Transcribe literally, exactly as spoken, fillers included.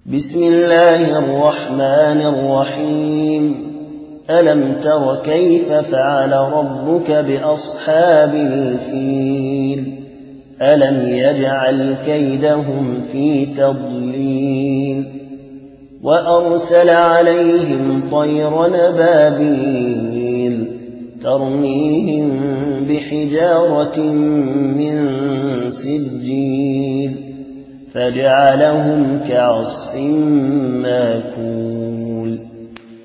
بسم الله الرحمن الرحيم ألم تر كيف فعل ربك بأصحاب الفيل ألم يجعل كيدهم في تضليل وأرسل عليهم طيرا أبابيل ترميهم بحجارة من سجيل فجعلهم كعصف ماكول